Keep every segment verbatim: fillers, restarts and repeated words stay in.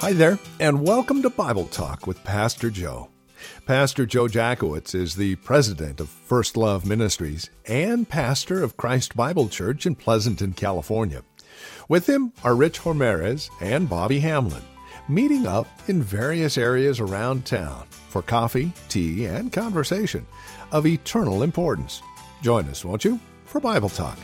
Hi there, and welcome to Bible Talk with Pastor Joe. Pastor Joe Jackowitz is the president of First Love Ministries and pastor of Christ Bible Church in Pleasanton, California. With him are Rich Ramirez and Bobby Hamlin, meeting up in various areas around town for coffee, tea, and conversation of eternal importance. Join us, won't you, for Bible Talk.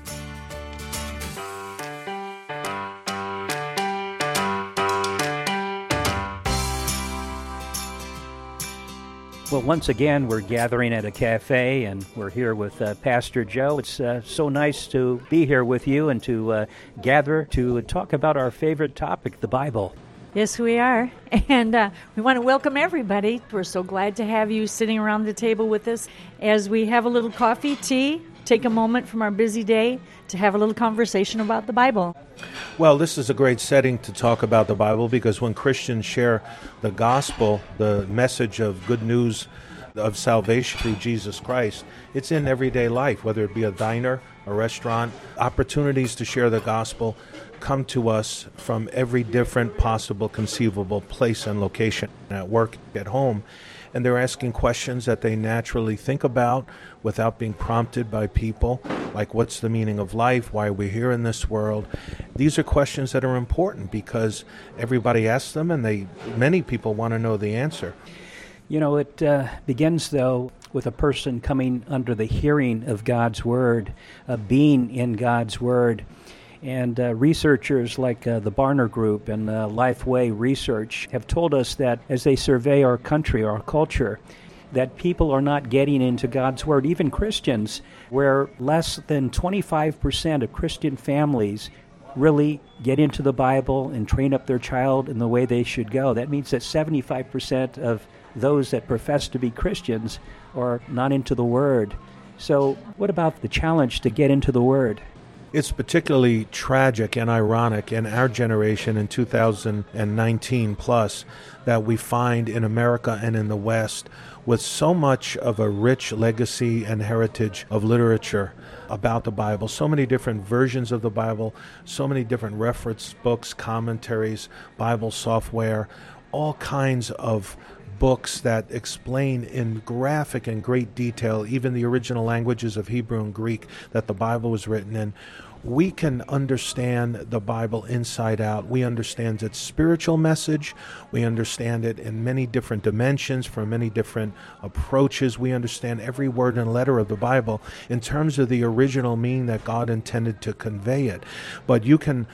Well, once again, we're gathering at a cafe, and we're here with uh, Pastor Joe. It's uh, so nice to be here with you and to uh, gather to talk about our favorite topic, the Bible. Yes, we are. And uh, we want to welcome everybody. We're so glad to have you sitting around the table with us as we have a little coffee, tea, take a moment from our busy day to have a little conversation about the Bible. Well, this is a great setting to talk about the Bible because when Christians share the gospel, the message of good news of salvation through Jesus Christ, it's in everyday life, whether it be a diner, a restaurant. Opportunities to share the gospel come to us from every different possible conceivable place and location, at work, at home. And they're asking questions that they naturally think about without being prompted by people, like what's the meaning of life, why are we here in this world? These are questions that are important because everybody asks them and they many people want to know the answer. You know, it uh, begins, though, with a person coming under the hearing of God's Word, uh, being in God's Word. And uh, researchers like uh, the Barna Group and uh, Lifeway Research have told us that as they survey our country, our culture, that people are not getting into God's Word, even Christians, where less than twenty-five percent of Christian families really get into the Bible and train up their child in the way they should go. That means that seventy-five percent of those that profess to be Christians are not into the Word. So what about the challenge to get into the Word? It's particularly tragic and ironic in our generation in two thousand nineteen plus that we find in America and in the West with so much of a rich legacy and heritage of literature about the Bible, so many different versions of the Bible, so many different reference books, commentaries, Bible software, all kinds of books that explain in graphic and great detail, even the original languages of Hebrew and Greek that the Bible was written in. We can understand the Bible inside out. We understand its spiritual message. We understand it in many different dimensions, from many different approaches. We understand every word and letter of the Bible in terms of the original meaning that God intended to convey it. But you can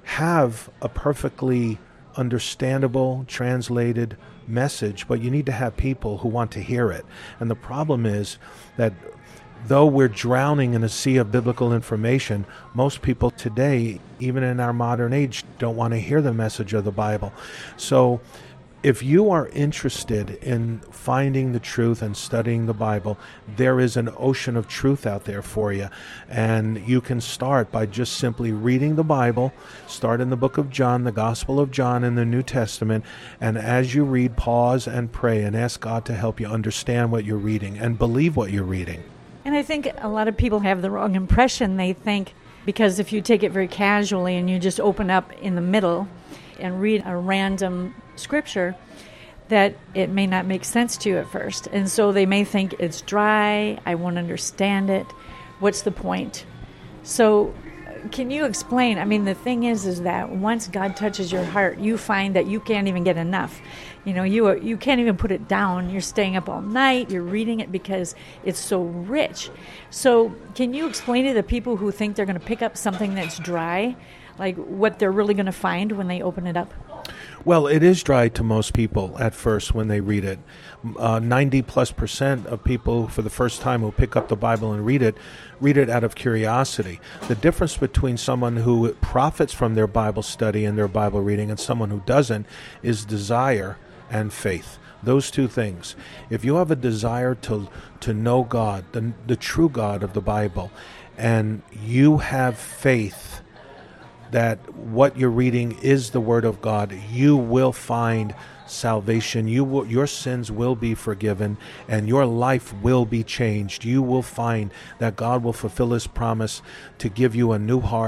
have a perfectly understandable, translated message, but you need to have people who want to hear it. And the problem is that though we're drowning in a sea of biblical information, most people today, even in our modern age, don't want to hear the message of the Bible. So if you are interested in finding the truth and studying the Bible, there is an ocean of truth out there for you. And you can start by just simply reading the Bible. Start in the book of John, the Gospel of John in the New Testament. And as you read, pause and pray and ask God to help you understand what you're reading and believe what you're reading. And I think a lot of people have the wrong impression. They think because if you take it very casually and you just open up in the middle and read a random scripture, that it may not make sense to you at first. And so they may think it's dry, I won't understand it, what's the point? So can you explain? I mean, the thing is, is that once God touches your heart, you find that you can't even get enough. You know, you are, you can't even put it down. You're staying up all night. You're reading it because it's so rich. So can you explain to the people who think they're going to pick up something that's dry, like what they're really going to find when they open it up? Well, it is dry to most people at first when they read it. Uh, ninety plus percent of people for the first time who pick up the Bible and read it, read it out of curiosity. The difference between someone who profits from their Bible study and their Bible reading and someone who doesn't is desire and faith. Those two things. If you have a desire to to know God, the, the true God of the Bible, and you have faith that what you're reading is the Word of God, you will find salvation. You will, your sins will be forgiven, and your life will be changed. You will find that God will fulfill His promise to give you a new heart,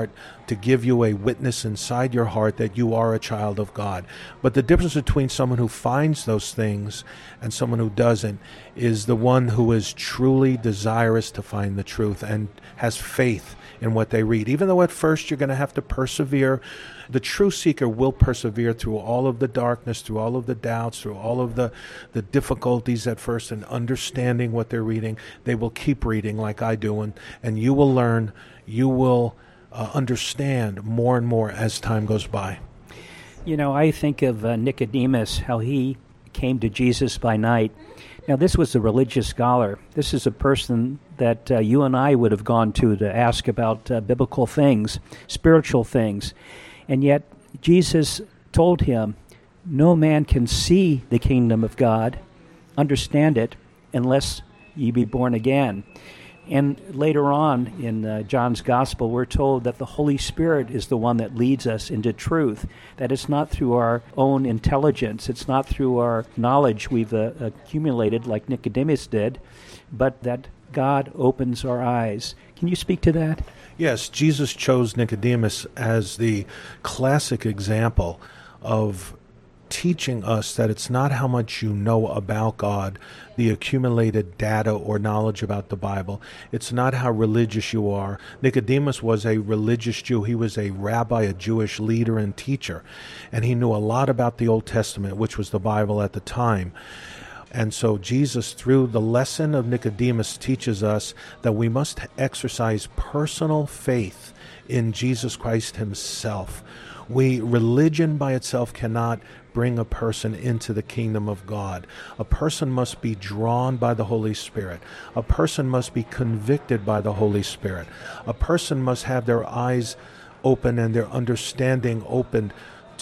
to give you a witness inside your heart that you are a child of God. But the difference between someone who finds those things and someone who doesn't is the one who is truly desirous to find the truth and has faith in what they read. Even though at first you're going to have to persevere, the true seeker will persevere through all of the darkness, through all of the doubts, through all of the, the difficulties at first in understanding what they're reading. They will keep reading like I do, and, and you will learn, you will uh, understand more and more as time goes by. You know, I think of uh, Nicodemus, how he came to Jesus by night. Now, this was a religious scholar. This is a person that uh, you and I would have gone to to ask about uh, biblical things, spiritual things. And yet, Jesus told him, no man can see the kingdom of God, understand it, unless ye be born again. And later on in uh, John's Gospel, we're told that the Holy Spirit is the one that leads us into truth, that it's not through our own intelligence, it's not through our knowledge we've uh, accumulated like Nicodemus did, but that God opens our eyes. Can you speak to that? Yes, Jesus chose Nicodemus as the classic example of teaching us that it's not how much you know about God, the accumulated data or knowledge about the Bible. It's not how religious you are. Nicodemus was a religious Jew. He was a rabbi, a Jewish leader and teacher, and he knew a lot about the Old Testament, which was the Bible at the time. And so Jesus, through the lesson of Nicodemus, teaches us that we must exercise personal faith in Jesus Christ himself. We, religion by itself cannot bring a person into the kingdom of God. A person must be drawn by the Holy Spirit. A person must be convicted by the Holy Spirit. A person must have their eyes open and their understanding opened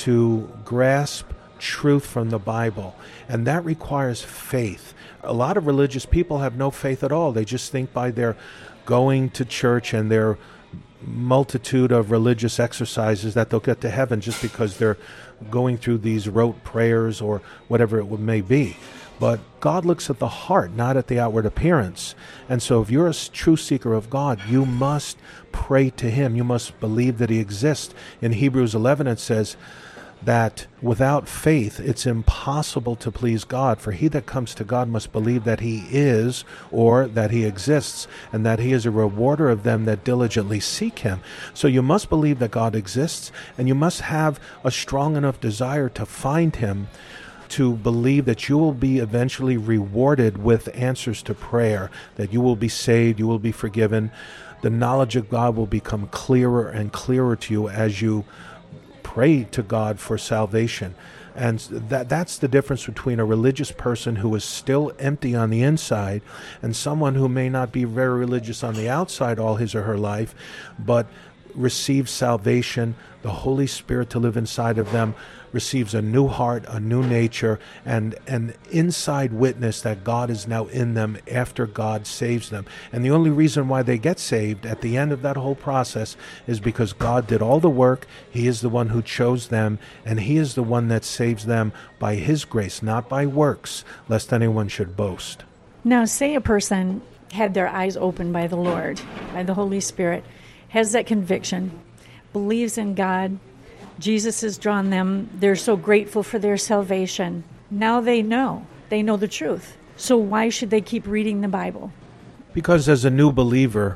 to grasp truth from the Bible. And that requires faith. A lot of religious people have no faith at all. They just think by their going to church and their multitude of religious exercises that they'll get to heaven just because they're going through these rote prayers or whatever it may be. But God looks at the heart, not at the outward appearance. And so if you're a true seeker of God, you must pray to him. You must believe that he exists. In Hebrews eleven it says that without faith it's impossible to please God, for he that comes to God must believe that he is, or that he exists, and that he is a rewarder of them that diligently seek him. So you must believe that God exists, and you must have a strong enough desire to find him, to believe that you will be eventually rewarded with answers to prayer, that you will be saved, you will be forgiven. The knowledge of God will become clearer and clearer to you as you pray to God for salvation. And that that's the difference between a religious person who is still empty on the inside and someone who may not be very religious on the outside all his or her life, but receives salvation, the Holy Spirit to live inside of them, receives a new heart, a new nature, and an inside witness that God is now in them after God saves them. And the only reason why they get saved at the end of that whole process is because God did all the work. He is the one who chose them, and he is the one that saves them by his grace, not by works, lest anyone should boast. Now, say a person had their eyes opened by the Lord, by the Holy Spirit, has that conviction, believes in God, Jesus has drawn them, they're so grateful for their salvation. Now they know, they know the truth. So why should they keep reading the Bible? Because as a new believer,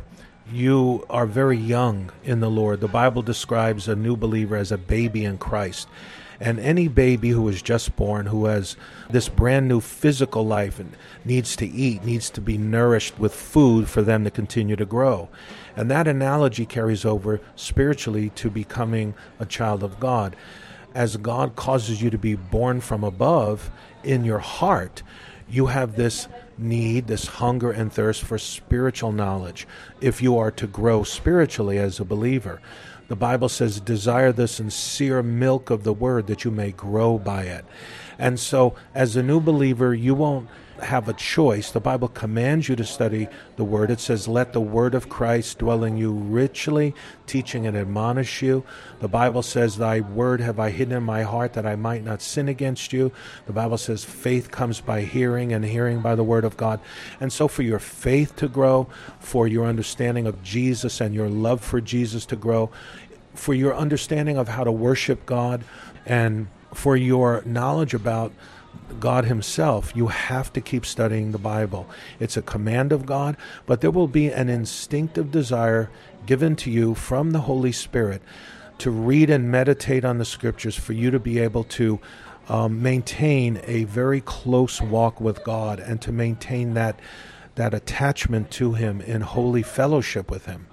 you are very young in the Lord. The Bible describes a new believer as a baby in Christ. And any baby who is just born, who has this brand new physical life and needs to eat, needs to be nourished with food for them to continue to grow. And that analogy carries over spiritually to becoming a child of God. As God causes you to be born from above in your heart, you have this need, this hunger and thirst for spiritual knowledge if you are to grow spiritually as a believer. The Bible says, desire the sincere milk of the word that you may grow by it. And so as a new believer, you won't have a choice. The Bible commands you to study the word. It says, let the word of Christ dwell in you richly, teaching and admonish you. The Bible says, thy word have I hidden in my heart that I might not sin against you. The Bible says, faith comes by hearing, and hearing by the word of God. And so for your faith to grow, for your understanding of Jesus and your love for Jesus to grow, for your understanding of how to worship God and for your knowledge about God himself, you have to keep studying the Bible. It's a command of God, but there will be an instinctive desire given to you from the Holy Spirit to read and meditate on the Scriptures for you to be able to um, maintain a very close walk with God and to maintain that that attachment to him in holy fellowship with him.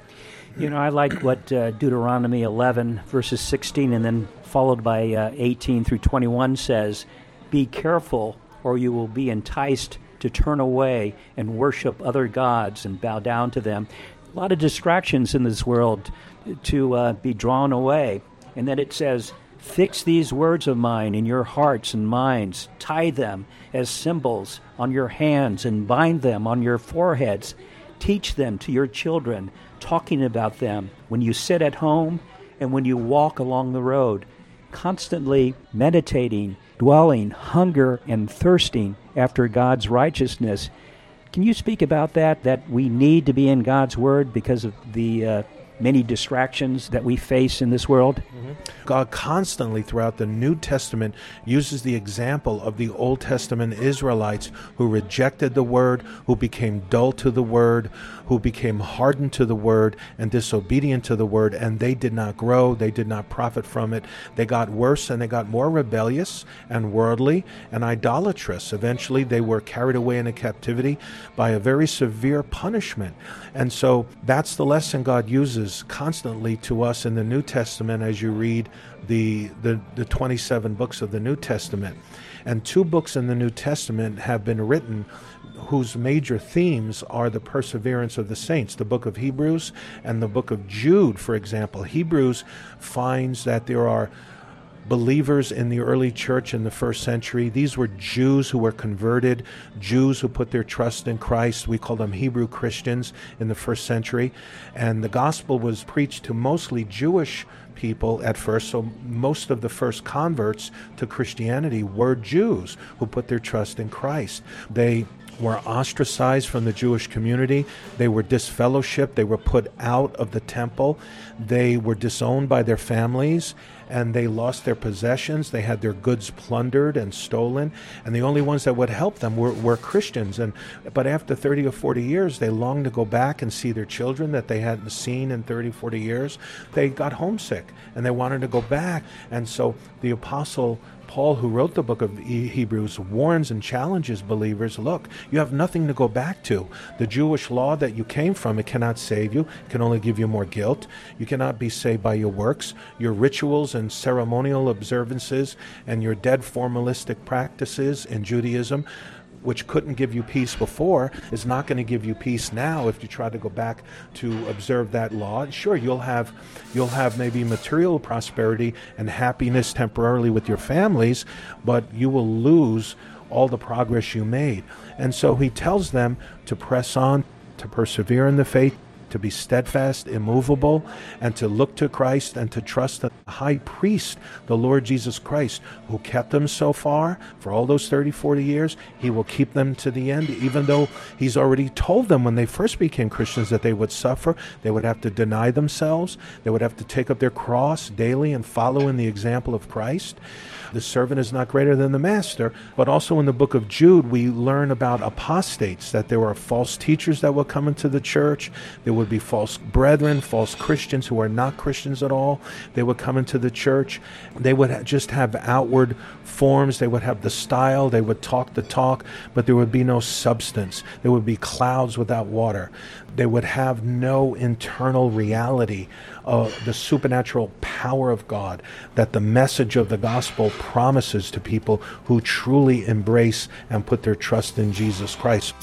You know, I like what uh, Deuteronomy eleven, verses sixteen, and then followed by uh, eighteen through twenty-one says, "Be careful, or you will be enticed to turn away and worship other gods and bow down to them." A lot of distractions in this world to uh, be drawn away. And then it says, "Fix these words of mine in your hearts and minds. Tie them as symbols on your hands and bind them on your foreheads. Teach them to your children, talking about them when you sit at home and when you walk along the road, constantly meditating, dwelling, hunger, and thirsting after God's righteousness." Can you speak about that, that we need to be in God's Word because of the uh, many distractions that we face in this world? Mm-hmm. God constantly throughout the New Testament uses the example of the Old Testament Israelites who rejected the Word, who became dull to the Word, who became hardened to the Word and disobedient to the Word, and they did not grow, they did not profit from it. They got worse and they got more rebellious and worldly and idolatrous. Eventually they were carried away into captivity by a very severe punishment. And so that's the lesson God uses constantly to us in the New Testament as you read the, the, the twenty-seven books of the New Testament. And two books in the New Testament have been written whose major themes are the perseverance of the saints, the book of Hebrews and the book of Jude, for example. Hebrews finds that there are believers in the early church in the first century. These were Jews who were converted, Jews who put their trust in Christ. We call them Hebrew Christians in the first century. And the gospel was preached to mostly Jewish people at first, so most of the first converts to Christianity were Jews who put their trust in Christ. They were ostracized from the Jewish community. They were disfellowshipped. They were put out of the temple. They were disowned by their families, and they lost their possessions. They had their goods plundered and stolen, and the only ones that would help them were, were Christians. And but after thirty or forty years, they longed to go back and see their children that they hadn't seen in thirty, forty years. They got homesick, and they wanted to go back. And so the apostle Paul, who wrote the book of Hebrews, warns and challenges believers, look, you have nothing to go back to. The Jewish law that you came from, it cannot save you. It can only give you more guilt. You cannot be saved by your works. Your rituals and ceremonial observances and your dead formalistic practices in Judaism, which couldn't give you peace before, is not going to give you peace now if you try to go back to observe that law. Sure, you'll have you'll have maybe material prosperity and happiness temporarily with your families, but you will lose all the progress you made. And so he tells them to press on, to persevere in the faith, to be steadfast, immovable, and to look to Christ and to trust the high priest, the Lord Jesus Christ, who kept them so far for all those thirty, forty years. He will keep them to the end, even though he's already told them when they first became Christians that they would suffer. They would have to deny themselves. They would have to take up their cross daily and follow in the example of Christ. The servant is not greater than the master. But also in the book of Jude, we learn about apostates, that there were false teachers that would come into the church. There would be false brethren, false Christians who are not Christians at all. They would come into the church. They would ha- just have outward forms. They would have the style. They would talk the talk, but there would be no substance. There would be clouds without water. They would have no internal reality of the supernatural power of God that the message of the gospel promises to people who truly embrace and put their trust in Jesus Christ.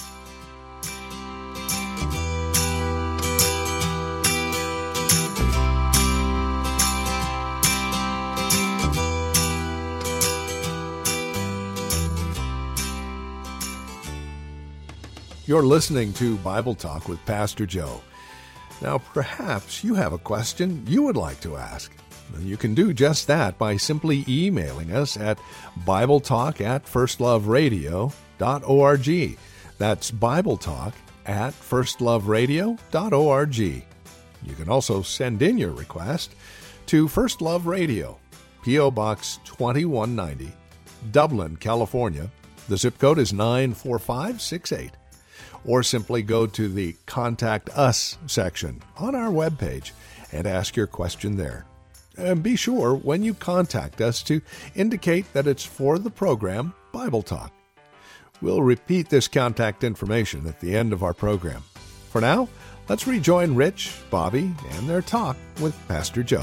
You're listening to Bible Talk with Pastor Joe. Now, perhaps you have a question you would like to ask. And you can do just that by simply emailing us at BibleTalk at firstloveradio dot org. That's BibleTalk at firstloveradio dot org. You can also send in your request to First Love Radio, P O. Box twenty-one ninety, Dublin, California. The zip code is nine four five six eight. Or simply go to the Contact Us section on our webpage and ask your question there. And be sure when you contact us to indicate that it's for the program Bible Talk. We'll repeat this contact information at the end of our program. For now, let's rejoin Rich, Bobby, and their talk with Pastor Joe.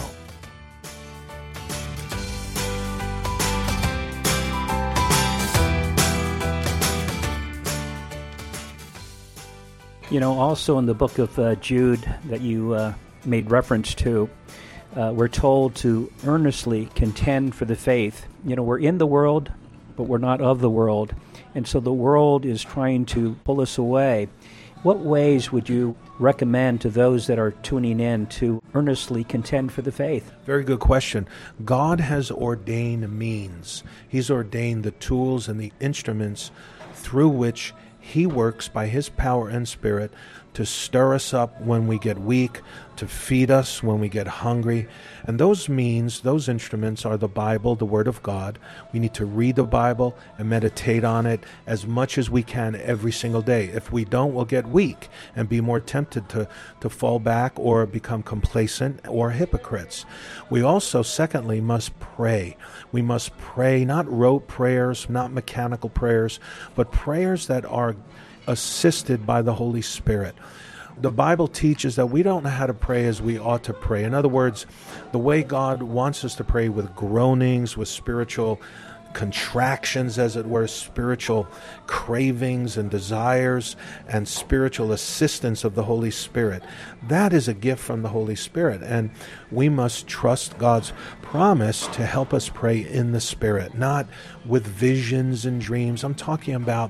You know, also in the book of uh, Jude that you uh, made reference to, uh, we're told to earnestly contend for the faith. You know, we're in the world, but we're not of the world. And so the world is trying to pull us away. What ways would you recommend to those that are tuning in to earnestly contend for the faith? Very good question. God has ordained means. He's ordained the tools and the instruments through which He works by His power and Spirit to stir us up when we get weak, to feed us when we get hungry. And those means, those instruments are the Bible, the Word of God. We need to read the Bible and meditate on it as much as we can every single day. If we don't, we'll get weak and be more tempted to, to fall back or become complacent or hypocrites. We also, secondly, must pray. We must pray, not rote prayers, not mechanical prayers, but prayers that are assisted by the Holy Spirit. The Bible teaches that we don't know how to pray as we ought to pray. In other words, the way God wants us to pray, with groanings, with spiritual contractions, as it were, spiritual cravings and desires, and spiritual assistance of the Holy Spirit. That is a gift from the Holy Spirit, and we must trust God's promise to help us pray in the Spirit, not with visions and dreams. I'm talking about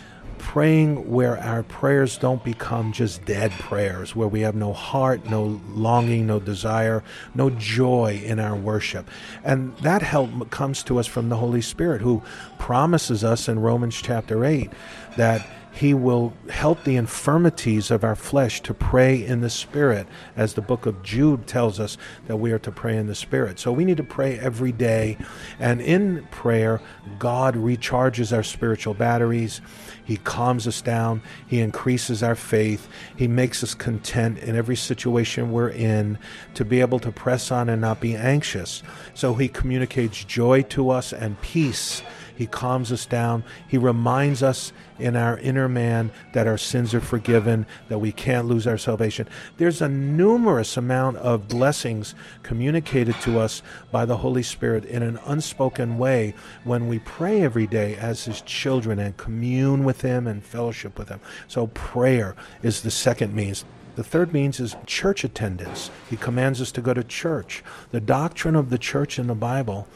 praying where our prayers don't become just dead prayers, where we have no heart, no longing, no desire, no joy in our worship. And that help comes to us from the Holy Spirit, who promises us in Romans chapter eight that He will help the infirmities of our flesh to pray in the Spirit, as the book of Jude tells us that we are to pray in the Spirit. So we need to pray every day, and in prayer, God recharges our spiritual batteries. He calms us down. He increases our faith. He makes us content in every situation we're in to be able to press on and not be anxious. So He communicates joy to us and peace. He calms us down. He reminds us in our inner man that our sins are forgiven, that we can't lose our salvation. There's a numerous amount of blessings communicated to us by the Holy Spirit in an unspoken way when we pray every day as His children and commune with Him and fellowship with Him. So prayer is the second means. The third means is church attendance. He commands us to go to church. The doctrine of the church in the Bible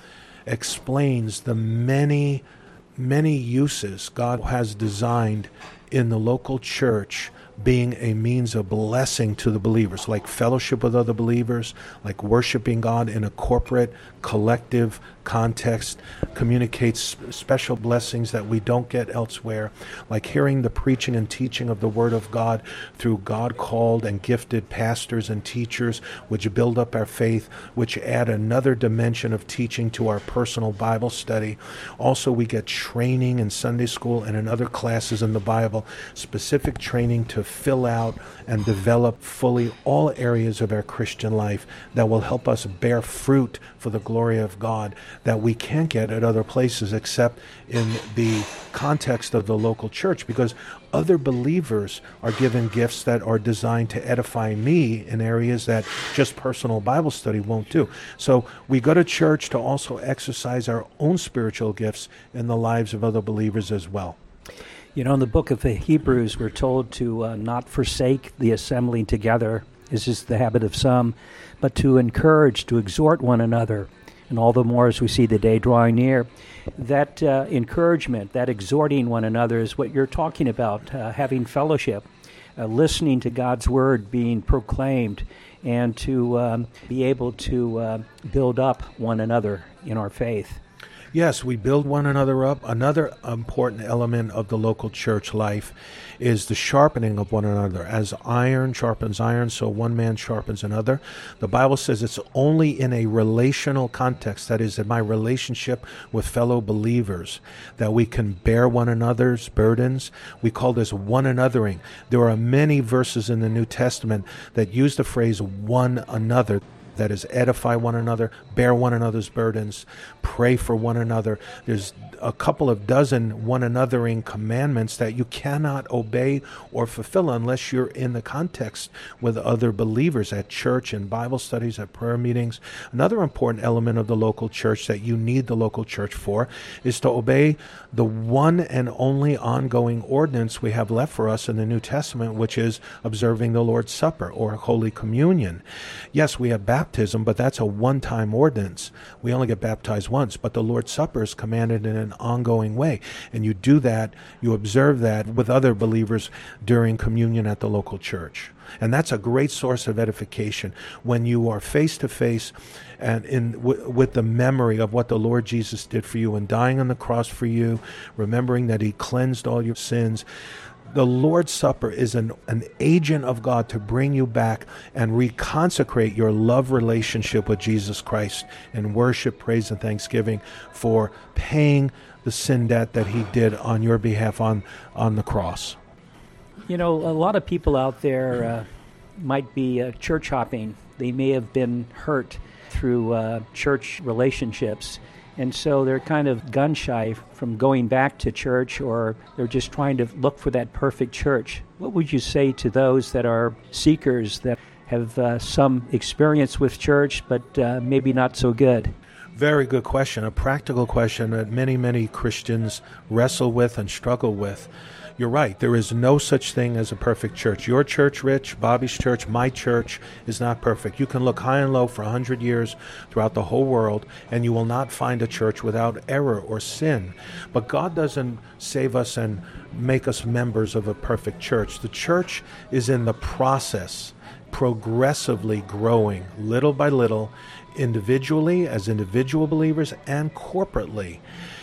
explains the many, many uses God has designed in the local church being a means of blessing to the believers, like fellowship with other believers, like worshiping God in a corporate, collective context, communicates special blessings that we don't get elsewhere, like hearing the preaching and teaching of the Word of God through God-called and gifted pastors and teachers, which build up our faith, which add another dimension of teaching to our personal Bible study. Also, we get training in Sunday school and in other classes in the Bible, specific training to fill out and develop fully all areas of our Christian life that will help us bear fruit for the glory of God that we can't get at other places except in the context of the local church, because other believers are given gifts that are designed to edify me in areas that just personal Bible study won't do. So we go to church to also exercise our own spiritual gifts in the lives of other believers as well. You know, in the book of the Hebrews, we're told to uh, not forsake the assembling together, as is the habit of some, but to encourage, to exhort one another, and all the more as we see the day drawing near. That uh, encouragement, that exhorting one another is what you're talking about, uh, having fellowship, uh, listening to God's word being proclaimed, and to um, be able to uh, build up one another in our faith. Yes, we build one another up. Another important element of the local church life is the sharpening of one another. As iron sharpens iron, so one man sharpens another. The Bible says it's only in a relational context, that is, in my relationship with fellow believers, that we can bear one another's burdens. We call this one anothering. There are many verses in the New Testament that use the phrase one another. That is, edify one another, bear one another's burdens, pray for one another. There's a couple of dozen one anothering commandments that you cannot obey or fulfill unless you're in the context with other believers at church, in Bible studies, at prayer meetings. Another important element of the local church that you need the local church for is to obey the one and only ongoing ordinance we have left for us in the New Testament, which is observing the Lord's Supper or Holy Communion. Yes, we have baptism, but that's a one-time ordinance. We only get baptized once, but the Lord's Supper is commanded in an ongoing way. And you do that, you observe that with other believers during communion at the local church. And that's a great source of edification when you are face to face and in w- with the memory of what the Lord Jesus did for you and dying on the cross for you, remembering that he cleansed all your sins. The Lord's Supper is an, an agent of God to bring you back and reconsecrate your love relationship with Jesus Christ in worship, praise, and thanksgiving for paying the sin debt that he did on your behalf on, on the cross. You know, a lot of people out there uh, might be uh, church hopping. They may have been hurt through uh, church relationships. And so they're kind of gun-shy from going back to church, or they're just trying to look for that perfect church. What would you say to those that are seekers that have uh, some experience with church, but uh, maybe not so good? Very good question, a practical question that many, many Christians wrestle with and struggle with. You're right. There is no such thing as a perfect church. Your church, Rich, Bobby's church, my church is not perfect. You can look high and low for one hundred years throughout the whole world, and you will not find a church without error or sin. But God doesn't save us and make us members of a perfect church. The church is in the process, progressively growing, little by little, individually, as individual believers, and corporately.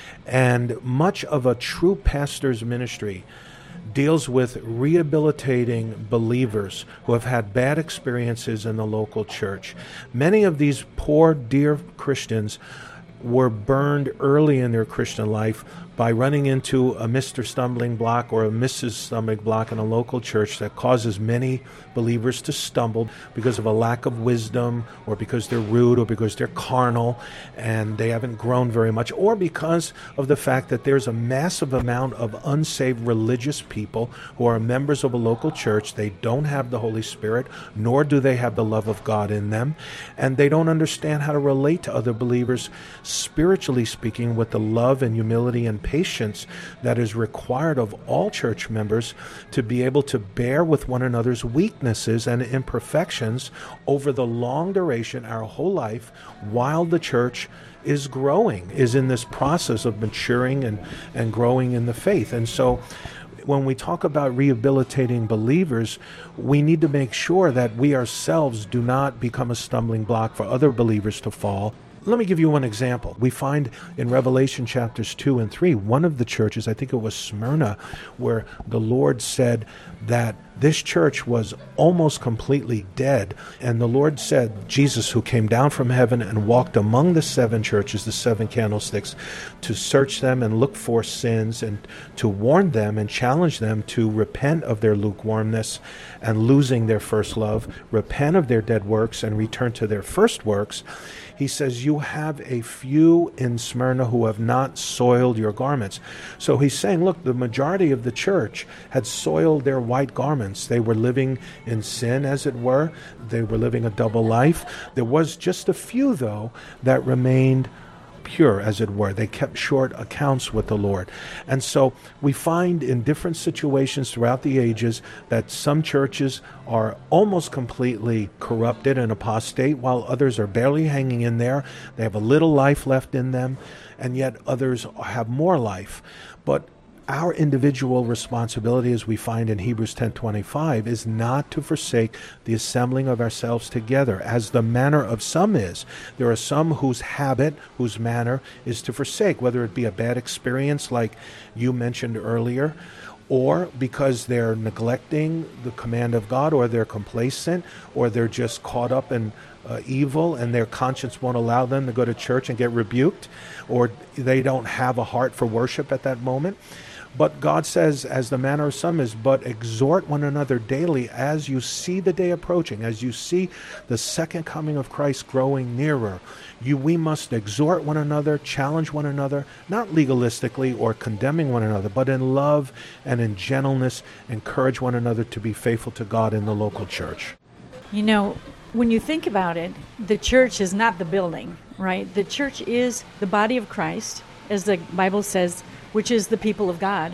And much of a true pastor's ministry deals with rehabilitating believers who have had bad experiences in the local church. Many of these poor, dear Christians were burned early in their Christian life by running into a Mister Stumbling Block or a Missus Stumbling Block in a local church that causes many believers to stumble because of a lack of wisdom, or because they're rude, or because they're carnal and they haven't grown very much, or because of the fact that there's a massive amount of unsaved religious people who are members of a local church. They don't have the Holy Spirit, nor do they have the love of God in them, and they don't understand how to relate to other believers, spiritually speaking, with the love and humility and patience that is required of all church members to be able to bear with one another's weaknesses and imperfections over the long duration, our whole life, while the church is growing, is in this process of maturing and, and growing in the faith. And so when we talk about rehabilitating believers, we need to make sure that we ourselves do not become a stumbling block for other believers to fall. Let me give you one example. We find in Revelation chapters two and three, one of the churches, I think it was Smyrna, where the Lord said that this church was almost completely dead. And the Lord said, Jesus, who came down from heaven and walked among the seven churches, the seven candlesticks, to search them and look for sins and to warn them and challenge them to repent of their lukewarmness and losing their first love, repent of their dead works and return to their first works. He says, you have a few in Smyrna who have not soiled your garments. So he's saying, look, the majority of the church had soiled their white garments. They were living in sin, as it were. They were living a double life. There was just a few, though, that remained pure, as it were. They kept short accounts with the Lord. And so we find in different situations throughout the ages that some churches are almost completely corrupted and apostate, while others are barely hanging in there. They have a little life left in them, and yet others have more life. But Our individual responsibility, as we find in Hebrews ten twenty-five, is not to forsake the assembling of ourselves together, as the manner of some is. There are some whose habit, whose manner is to forsake, whether it be a bad experience like you mentioned earlier, or because they're neglecting the command of God, or they're complacent, or they're just caught up in uh, evil and their conscience won't allow them to go to church and get rebuked, or they don't have a heart for worship at that moment. But God says, as the manner of some is, but exhort one another daily as you see the day approaching, as you see the second coming of Christ growing nearer. You, we must exhort one another, challenge one another, not legalistically or condemning one another, but in love and in gentleness, encourage one another to be faithful to God in the local church. You know, when you think about it, the church is not the building, right? The church is the body of Christ, as the Bible says, which is the people of God.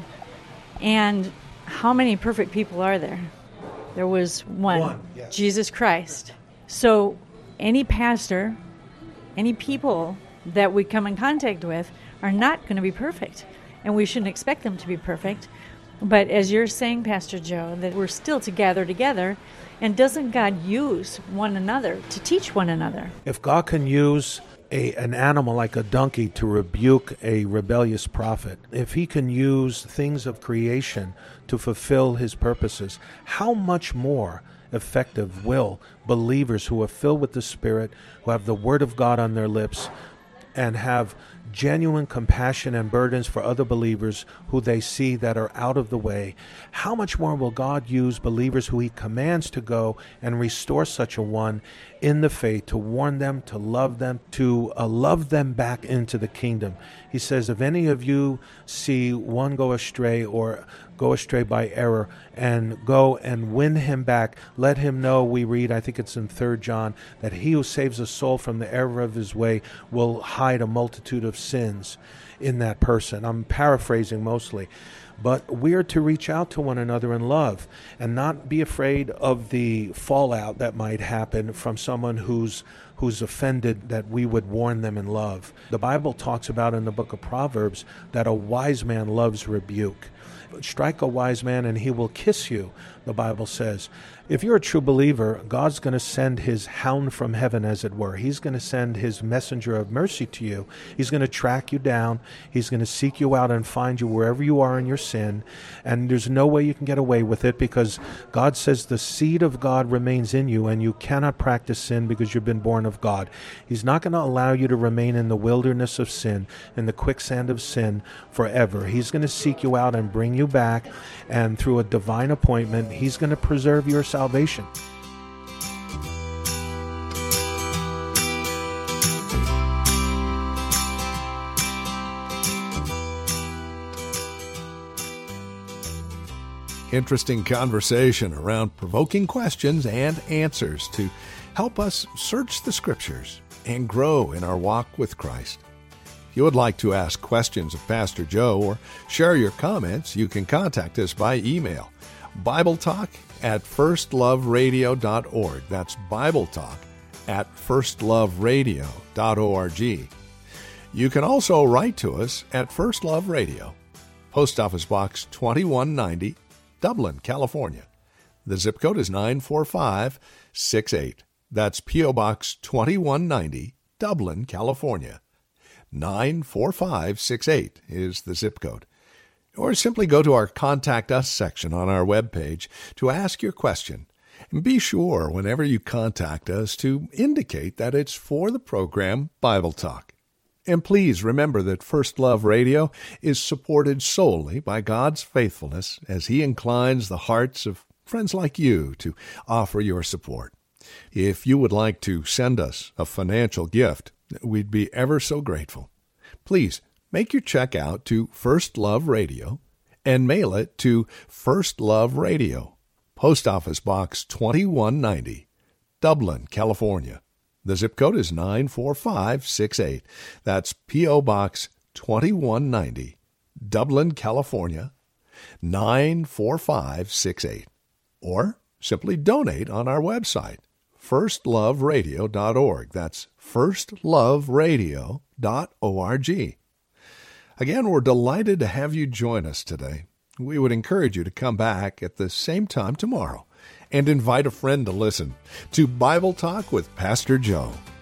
And how many perfect people are there? There was one, one yes. Jesus Christ. So any pastor, any people that we come in contact with are not going to be perfect. And we shouldn't expect them to be perfect. But as you're saying, Pastor Joe, that we're still to gather together. And doesn't God use one another to teach one another? If God can use A, an animal like a donkey to rebuke a rebellious prophet, if he can use things of creation to fulfill his purposes, how much more effective will believers who are filled with the Spirit, who have the Word of God on their lips, and have genuine compassion and burdens for other believers who they see that are out of the way, how much more will God use believers who he commands to go and restore such a one in the faith, to warn them, to love them, to uh, love them back into the kingdom. He says, if any of you see one go astray or go astray by error, and go and win him back, let him know, we read, I think it's in Third John, that he who saves a soul from the error of his way will hide a multitude of sins in that person. I'm paraphrasing mostly. But we're to reach out to one another in love and not be afraid of the fallout that might happen from someone who's who's offended, that we would warn them in love. The Bible talks about in the book of Proverbs that a wise man loves rebuke. Strike a wise man and he will kiss you, the Bible says. If you're a true believer, God's going to send his hound from heaven, as it were. He's going to send his messenger of mercy to you. He's going to track you down. He's going to seek you out and find you wherever you are in your sin. And there's no way you can get away with it, because God says the seed of God remains in you and you cannot practice sin because you've been born of God. He's not going to allow you to remain in the wilderness of sin, in the quicksand of sin forever. He's going to seek you out and bring you back, and through a divine appointment, he's going to preserve your salvation. Interesting conversation around provoking questions and answers to help us search the Scriptures and grow in our walk with Christ. If you would like to ask questions of Pastor Joe or share your comments, you can contact us by email, BibleTalk at first love radio dot org. That's BibleTalk at first love radio dot org. You can also write to us at First Love Radio, Post Office Box twenty-one ninety, Dublin, California. The zip code is nine four five six eight. That's P O Box twenty-one ninety, Dublin, California. nine four five six eight is the zip code. Or simply go to our Contact Us section on our webpage to ask your question. And be sure, whenever you contact us, to indicate that it's for the program Bible Talk. And please remember that First Love Radio is supported solely by God's faithfulness as He inclines the hearts of friends like you to offer your support. If you would like to send us a financial gift, we'd be ever so grateful. Please make your check out to First Love Radio and mail it to First Love Radio, Post Office Box twenty-one ninety, Dublin, California. The zip code is nine four five six eight. That's P O Box twenty-one ninety, Dublin, California, nine four five six eight. Or simply donate on our website, first love radio dot org. That's first love radio dot org. Again, we're delighted to have you join us today. We would encourage you to come back at the same time tomorrow and invite a friend to listen to Bible Talk with Pastor Joe.